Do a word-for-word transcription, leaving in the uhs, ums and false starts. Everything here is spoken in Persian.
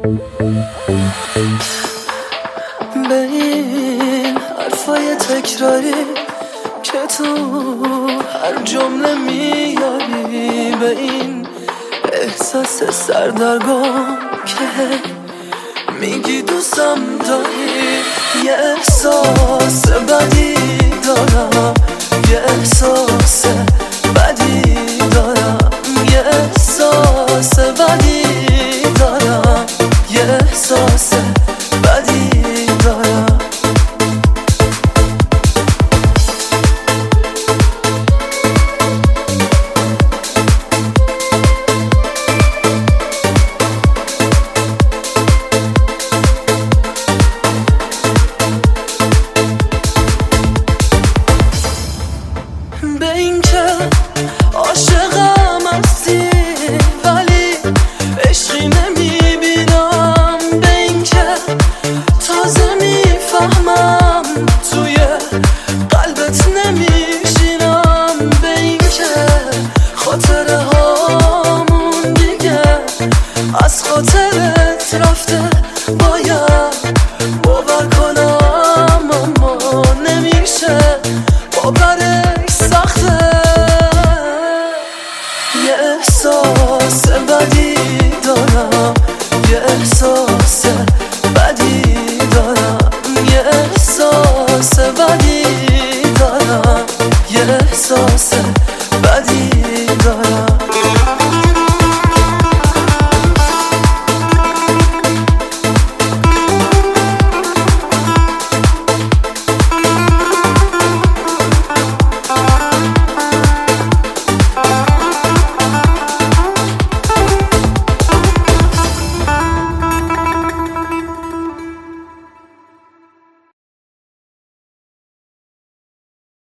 به این حرفای تکراری که تو هر جمله میاری، به این احساس سردرگم که میگی دوستم داری، یه احساس بدی دارم، یه احساس بدی دارم، یه احساس بدی دارم، یه احساس بدی دارم. به این که عاشقم هستی ولی عشقی نمیبینم، به این که تازه میفهمم توی قلبت نمیشینم، به این که خاطره هامون دیگه از خاطرت رفته، باید